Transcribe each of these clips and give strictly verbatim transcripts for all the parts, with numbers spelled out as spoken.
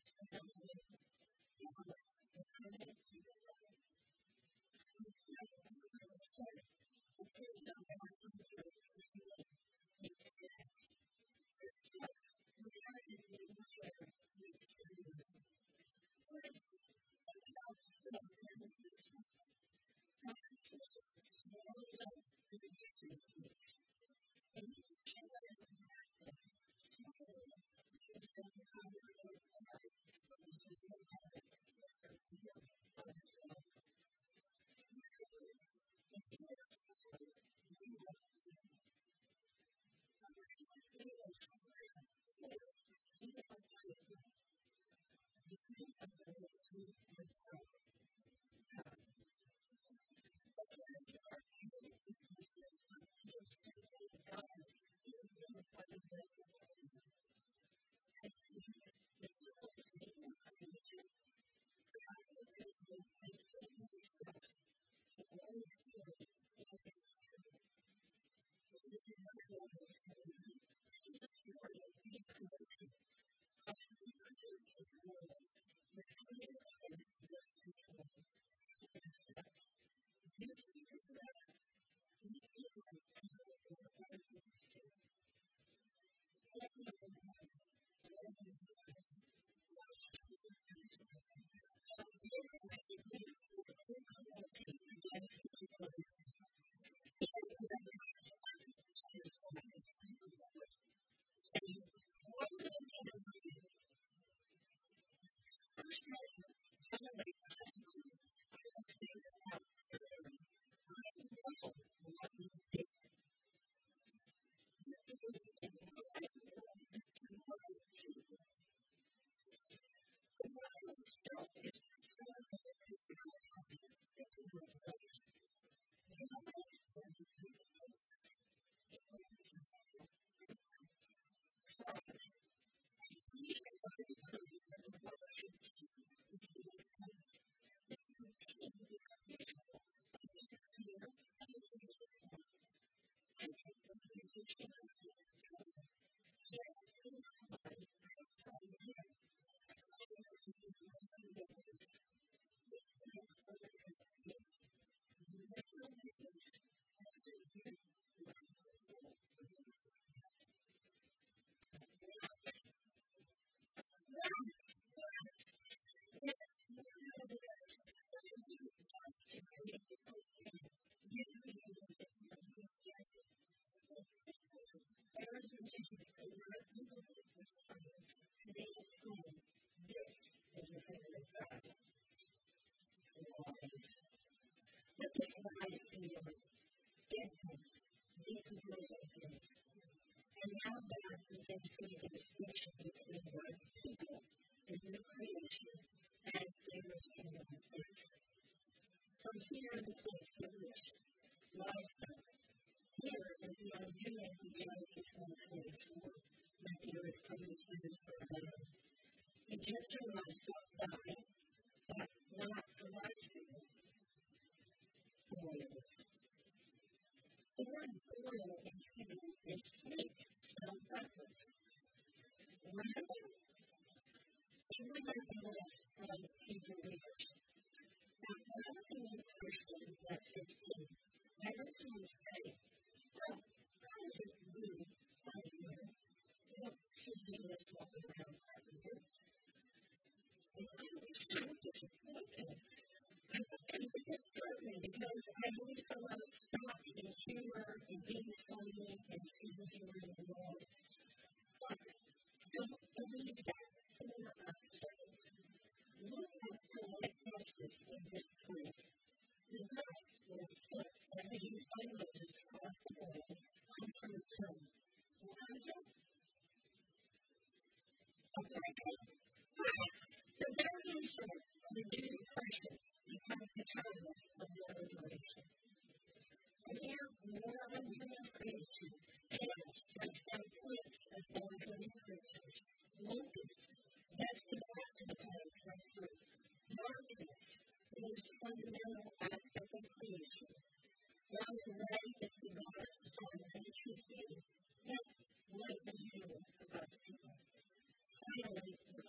Finally, the first one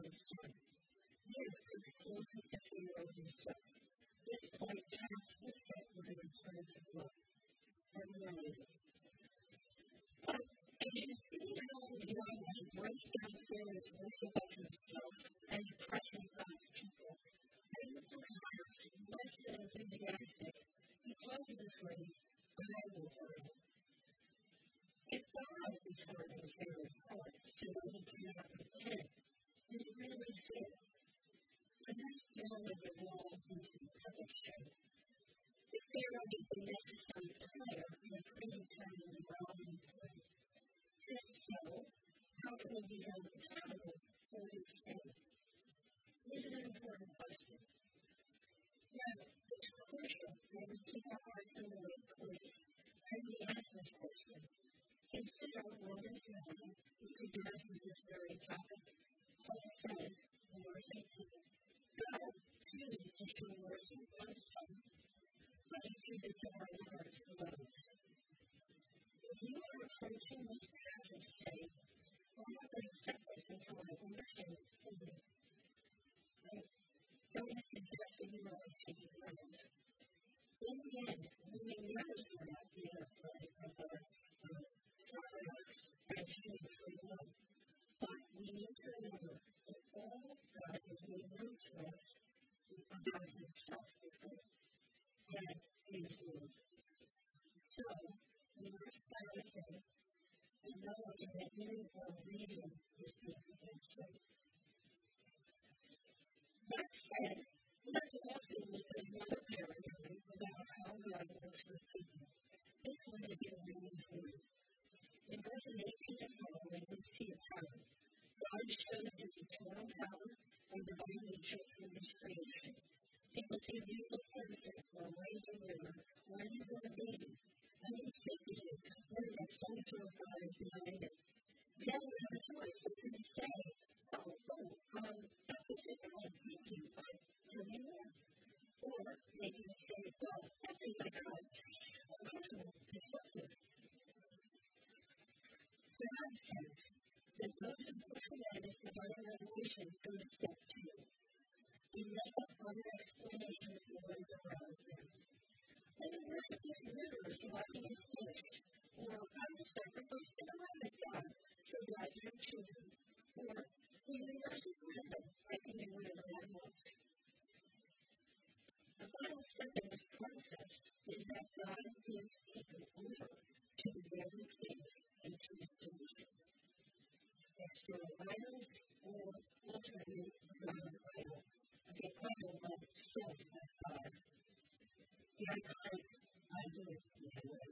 Pharaoh's son. This is the closest to Pharaoh himself. This plague casts the set with an absurd blood. Unrelated. But as you see how Yahweh breaks down Pharaoh's worship of himself and oppression of God's people, and perhaps less than enthusiastic because of the phrase, I will burn. If God is hardening Pharaoh's heart so that he cannot repent, is it really fair? And that's only the law into the public show. If Pharaoh is the necessary player in a predetermined morality play, if so, how can he be held accountable for his sin? This is an important question. Now, it's crucial that we keep our hearts in the right place as we ask this question. Consider Romans nine, which addresses this very topic. Paul says, in verse eighteen, God chooses to show mercy on some, but he chooses to harden the hearts of others. If you are approaching this passage, say, I'm not going to accept this until I understand it fully. Right? Don't you suggest that you are taking ground? In the end, we may never sort out the interplay of God's progress and human free will. But we need to remember that all God has made known to us about himself is good and his word. So, we must find a thing and know that any or reason is good against sin. That said, let's also look at another paradigm about how God works with people. This one is in Romans one. In verses eighteen and following, we see a pattern. God shows his eternal power and divine nature through his creation. People see a beautiful sunset or a raging river or a newborn baby, and they speak to you, knowing that some sort of God is behind it. Then we have a choice. They can say, oh, oh, um, that's just it, God, thank you, but tell me more. Or they can say, well, that is like God. Uncomfortable, disruptive. God says that those who push away this divine revelation go to step two. They make up other explanations for what is around them. They will worship these rivers surviving its fish, or I will sacrifice to the Lamb of God, so God your children, or we will worship rhythm, making it whatever I want. The final step in this process is that God gives people over to the very faith and true solution. External idols or ultimately God idol. The idol of self as God. The iconic I do it my way.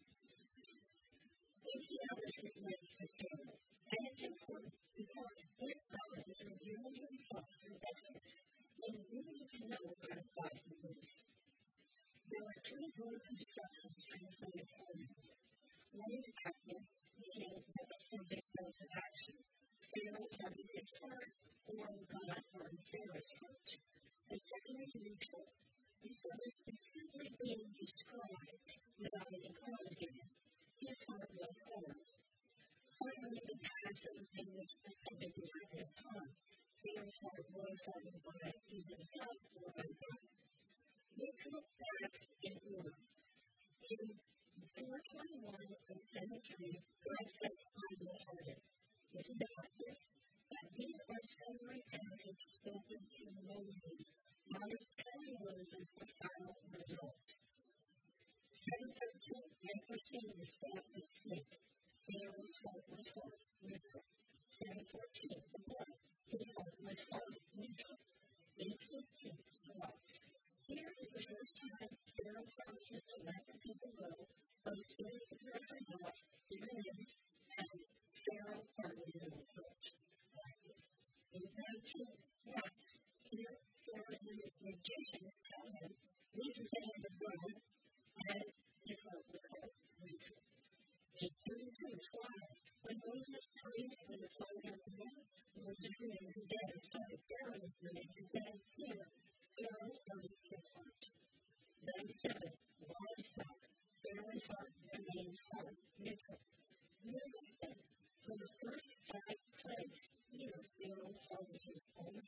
Each of us reflects the Pharaoh, and it's important because if God is revealing himself through ethics, then we need to know what kind of God he is. There are three broad constructions translated for me. One is active, meaning that the subject does an action. Pharaoh hardened his heart, or God hardened Pharaoh's heart. The second is neutral. The subject is simply being described without any cause given. His heart was hardened. Finally, the passive in which the subject is acted upon. Pharaoh's heart was hardened by either himself or by God. Let's look back in order. In four twenty-one and seventy-three, God says, I will harden. This is active, but these are summary passages spoken to Moses. God is telling Moses the final result. seven thirteen, and fourteen is that of snake. Pharaoh's heart was hard, neutral. seven fourteen, the blood. His heart was hard, neutral. eight fifteen, the rocks. Here is the first time Pharaoh promises to let the people go, but as soon as the pressure got, here it is, and Pharaoh hardened his own heart. In nineteen, yeah, here Pharaoh's magicians tell him, this is the end of God, and his heart was hard, neutral. eight thirty-two, five, when Moses prays for the pleasure of men, Moses remains dead, so Pharaoh remains dead here. Pharaoh hardens his heart. ninety-seven, livestock. Pharaoh's heart remains hard, neutral. Notice that for the first five plagues, here Pharaoh hardens his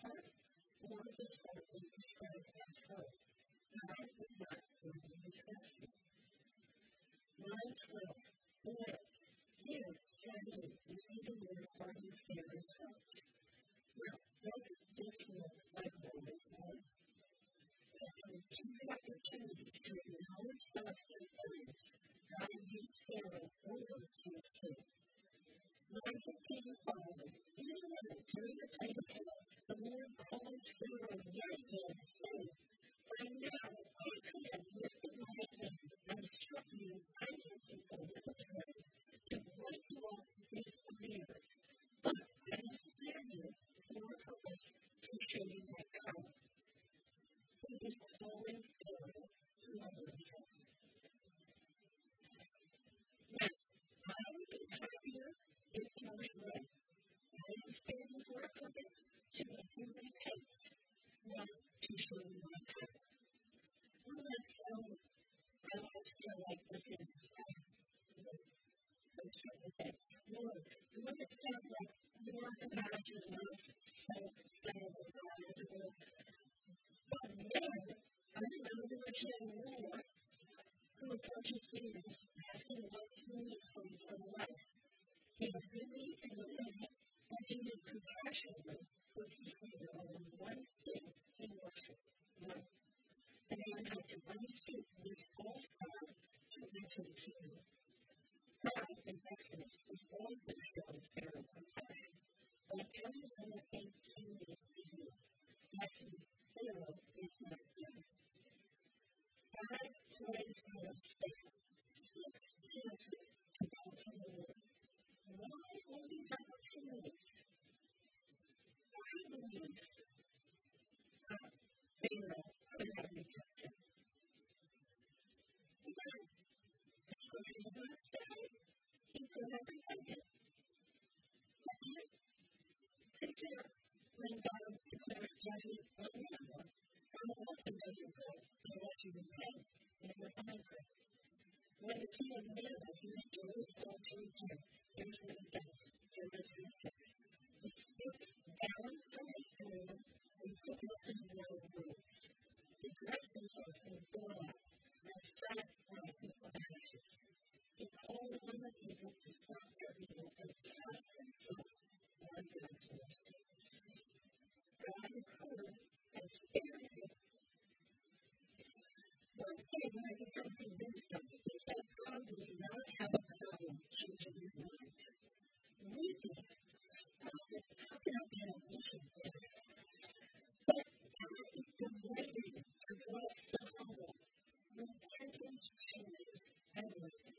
part, or this part is described as her. God is not going to discuss you. line twelve. Boys, here, Samuel, you see the word hardened Pharaoh's heart. Now, doesn't this look like boys, right? After two opportunities to acknowledge God's faithfulness, God gives Pharaoh over to his sin. line fifteen following. Even though during the time of hell, the Lord calls Pharaoh yet again, saying, by now I could have lifted my hand and struck you and your people with a sword to wipe you off the face of the earth. But I have spared you for a purpose to show you my power. He is calling Pharaoh to humble himself. Now, I would be happier if he was right. I am spared you for a purpose to make you my pace, not to show you my power. Well, that's so, I always feel like this is inspired. Don't you with that? Lord, wouldn't it sound like more compassion, less self-centered lives? But then, I remember the rich young ruler who approaches Jesus, asking what he needs from eternal life. He has good needs and good living, and in his compassion, puts his finger on one thing in worship. One. The man had to unseat this false god to enter the kingdom. God in Exodus is also showing Pharaoh compassion by telling him what a king needs to do. Actually, Pharaoh is not done. God plays on a staff, six chances to go to the Lord. Why all these opportunities? I believe uh, Pharaoh could have rejected. Because the scripture does not say he could have repented. But yet, consider when God declares judgment on Nineveh, God also doesn't go unless you repent and you're hungry. When the king of Nineveh hears Jerusalem to repent, here's what he does. Jonah three six. He steps down from his throne and took off his royal robes. He dressed himself in blood and sat on a heap of ashes. He called on the people to stop their evil and cast himself on God's mercy. God heard and spared him. One thing I become convinced of is that God does not have a problem changing his mind. We do. How can I be an omission there? But God is delighted to bless the humble. Repentance changes everything.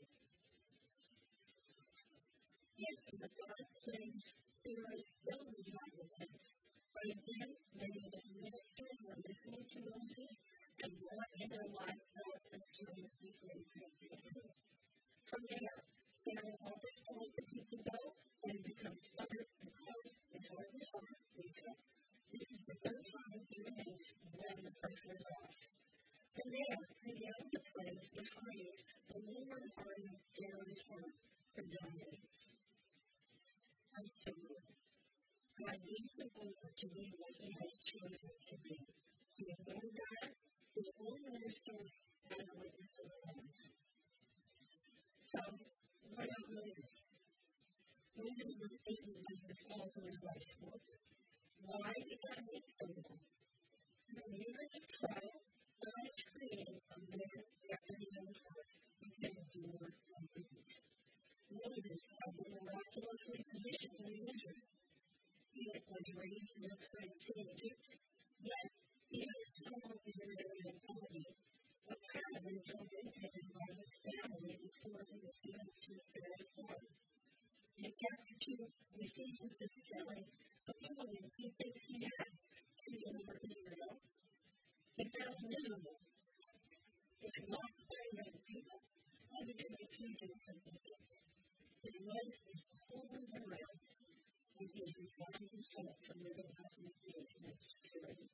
Yet in the dark place, there is still a time of it. But again, many of his ministers were listening to Moses and brought in their livestock and servants before he came to him. From there, Pharaoh offers to let the people go, and he becomes stubborn because his heart is hard. This is the third time he remains when the pressure is off. From there, to the end of the place, the phrase, the Lord hardened Pharaoh's heart, predominates. I'm so good. God gives him over to be what he has chosen to be. To obey God, his own ministers, and the witness of the Lord. So, what about Moses? Moses was eighty when he was called to his wife's work. Why did God make someone? Through years of trial, God has created a man after his own heart who can endure and lead. Moses had been miraculously positioned in Israel. He was raised in the Red Sea of Egypt, yet he had a strong Israeli ability, apparently tormented by his family before he was given to Pharaoh's wife. In chapter two, we see him fulfilling abilities he thinks he has to deliver Israel. He does minimal. It's not fighting people other than the fugitives of Egypt. His life is totally around, and he has resigned himself to living out his days in obscurity.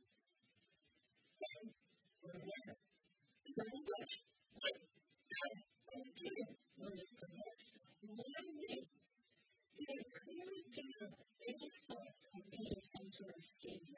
Then, we're there. So much. God, I'm kidding. Moses confessed. One day, he had clearly given any thoughts of being some sort of savior.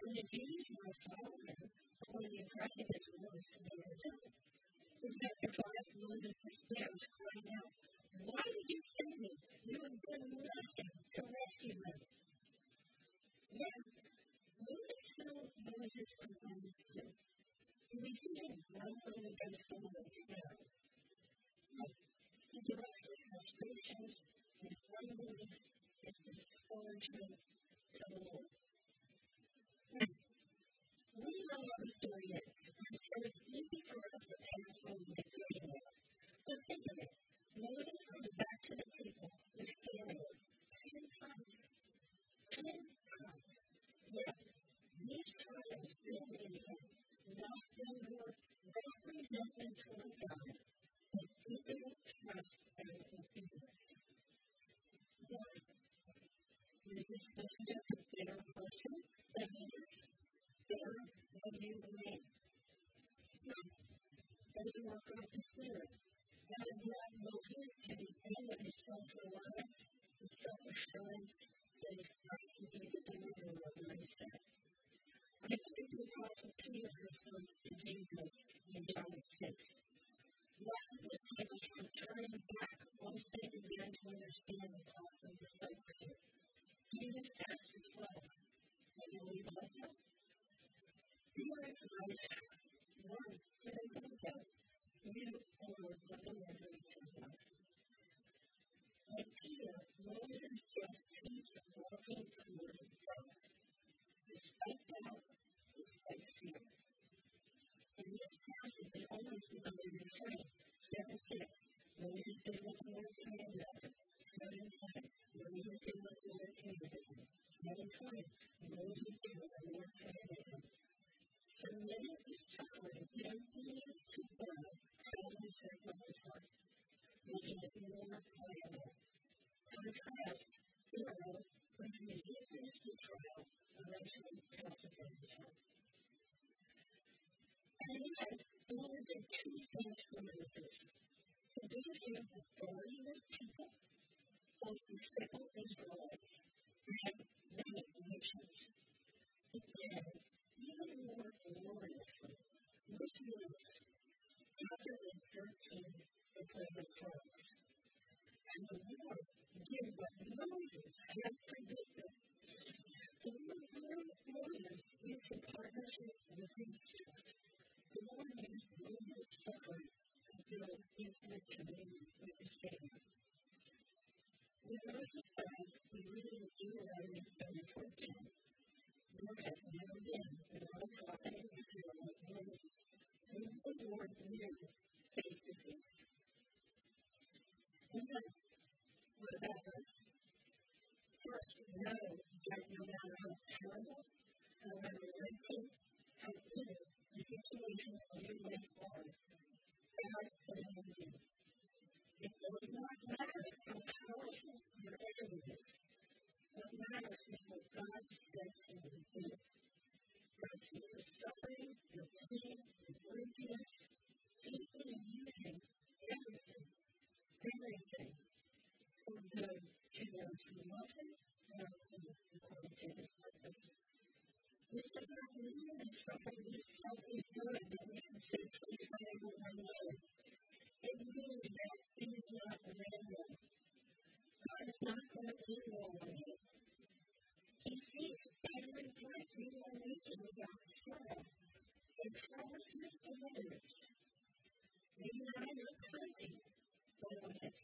And the Jews who were following him were impressing his words to be done. In chapter five, Moses despairs, crying out, "Why did you send me? You have done nothing to rescue them." Yet, notice how Moses responds to it. He received grumbling against the Lord now. He directs his frustrations, his unbelief, his discouragement to the Lord. Now, we know how the story ends, and so it's easy for us to pass over the good there. But think of it. Moses comes back to the people with failure ten times. Ten times. Yet, these trials build in him not anger, not resentment toward God, but deepen trust and obedience. Why? Is this just a bitter person that he is? Bitter than you and me? No. Doesn't work out the Spirit. God brought Moses to the end of his self-reliance, his self-assurance, his I can be the deliverer mindset. I think the Apostle Peter's response to Jesus in John six. Let the disciples returning back once they began to understand the cost of discipleship. Jesus asked the twelve, "Will you leave also?" Peter replied, "Lord, where are you going to go? You are the deliverer to us." Like Peter, Moses just keeps walking toward God. Despite doubt, despite fear. In this passage, they always remember the refrain. seven six, Moses did what the Lord commanded him. seven ten, Moses did what the Lord commanded him. seven twenty, Moses did what the Lord commanded him. Submitting to suffering in obedience to God challenges their purpose heart, making it more pliable. Contrast, Pharaoh, when he resistance to trial, eventually pacified his heart. And yet, the Lord did two things for Moses. He gave him authority with people, both the fickle Israelites and many nations. But then, even more gloriously, this move, chapter thirteen, the plague of frogs. And the Lord did what Moses had predicted. The Lord warned Moses into partnership with himself. The Lord used Moses' suffering to build intimate communion with the Savior. In verses five, we read in Deuteronomy thirty-four ten, "There has never been another prophet in Israel like Moses, whom the Lord knew face to face." And so, what about us? First, know that no matter how terrible, however lengthy, how bitter the situations of your life are, God is in you. It does not matter how powerful your enemy is. What matters is what God says he will do. God sees your suffering, your pain, your brokenness. He is using everything, everything for good to those who love him and are called according to his purpose. This does not mean that suffering itself is good, that we should say, "Please let everyone know." It means that it is not random. God is not going to be on you. He sees every breath you are making without struggle and promises deliverance. Maybe not in your plenty, but on it.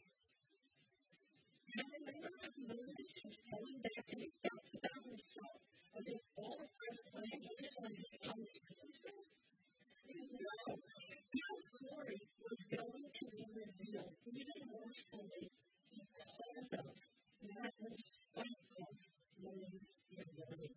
Now remember how Moses was going back and he felt about himself as if all of God's plan was on his own himself? No. God's glory was going to be revealed even more fully because of, not in spite of, Moses' humility.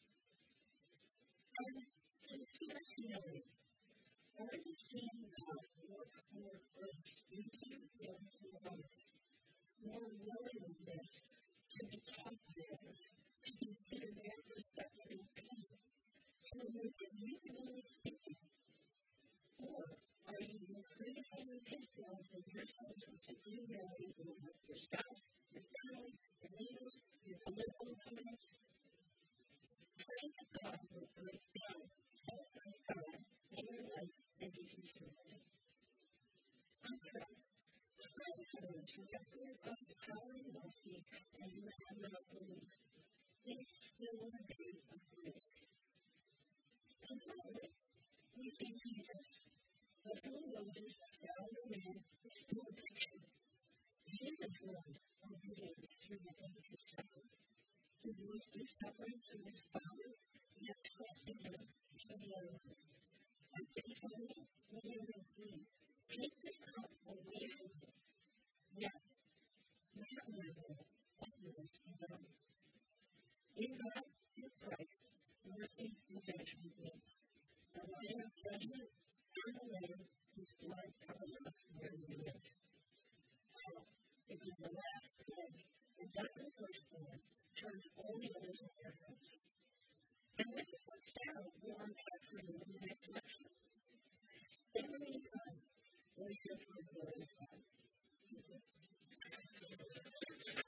And consider humility. Are you seeing God work more grace into your life? More willingness to be taught by others, to consider their perspective and pain, to admit that you can only speak it? Or are you increasingly controlled with your sense of superiority over your spouse, your family, your neighbors, your political opponents? Pray to God will break down faith in God in your life and in your family. I'm sorry. Pray for those who have heard of the power and mercy and you have not believed. It is still a day of grace. And finally, we see Jesus, of whom Moses found a man who still a picture. Jesus learned obedience through the days of suffering. He used his suffering to his Father, yet trusted him to the end. And this only we hear him plead, take this cup away from me. Yet, not my will, but yours be done. In God, through Christ, mercy and judgment meets. The line of judgment and the Lamb whose blood covers us where we live. Oh, it is the last pledge, the death of the firstborn, turns all the others in their hearts. And this is what Sarah will unpack for you in the next lecture. In the meantime, we search for the word